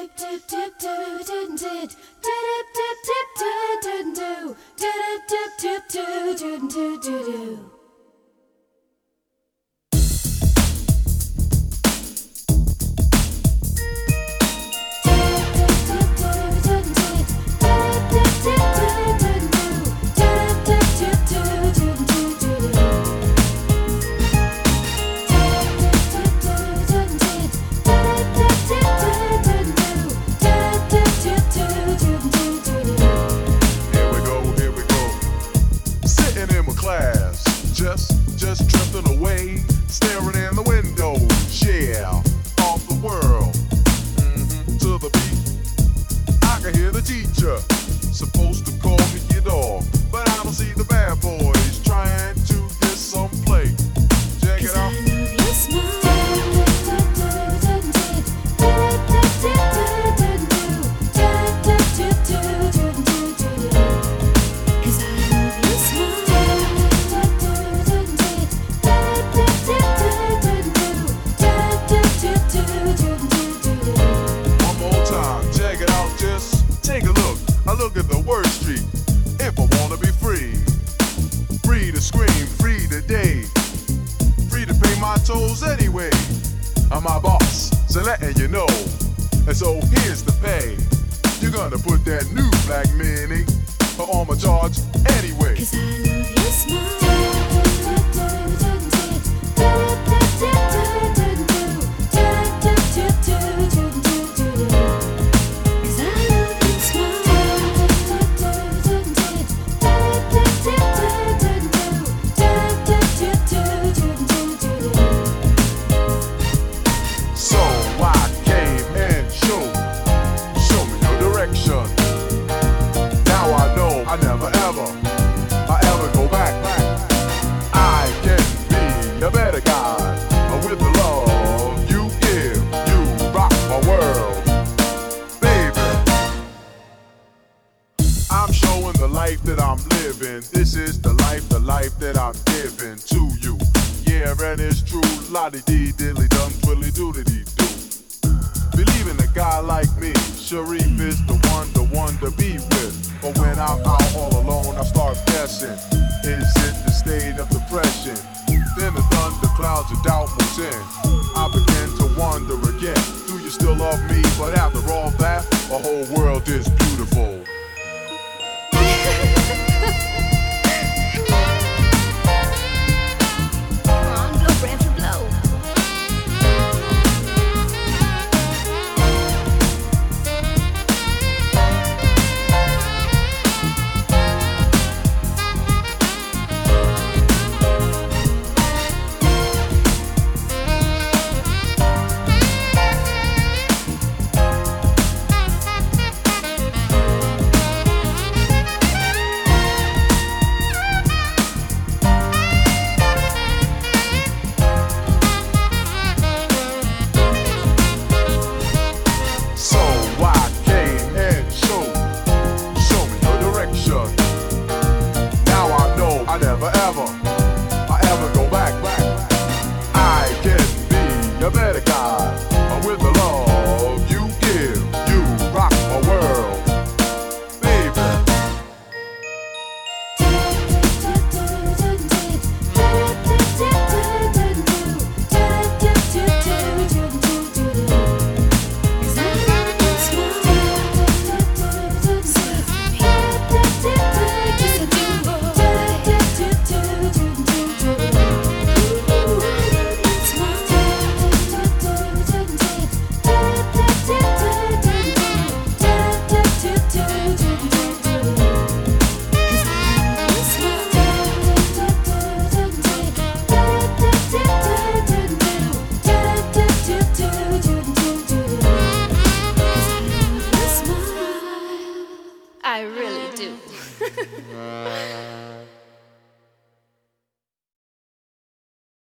Just drifting away, staring in the window, yeah, off the world, to the beat. I can hear the teacher, supposed to call me get off, but I don't see the bad boys trying to get some play. Check it out. Look at the word street. If I wanna be free, free to scream, free today, free to pay my tolls anyway. I'm my boss, so letting you know. And so here's the pay. You're gonna put that new black mini on my charge anyway. 'Cause I love your smile. That I'm living, this is the life that I'm giving to you. Yeah, and it's true, la-di-dee, diddly-dum, twiddly-doodly-doo. Believe in a guy like me, Sharif is the one to be with. But when I'm out all alone, I start guessing, is it the state of depression? Then the thunder clouds of doubt moves in. I begin to wonder again, do you still love me? But after all that, the whole world is beautiful. I really do.